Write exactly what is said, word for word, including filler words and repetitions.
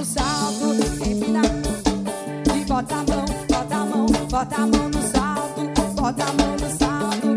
no salto, empina e bota a mão, bota a mão, bota a mão no salto, bota a mão no salto.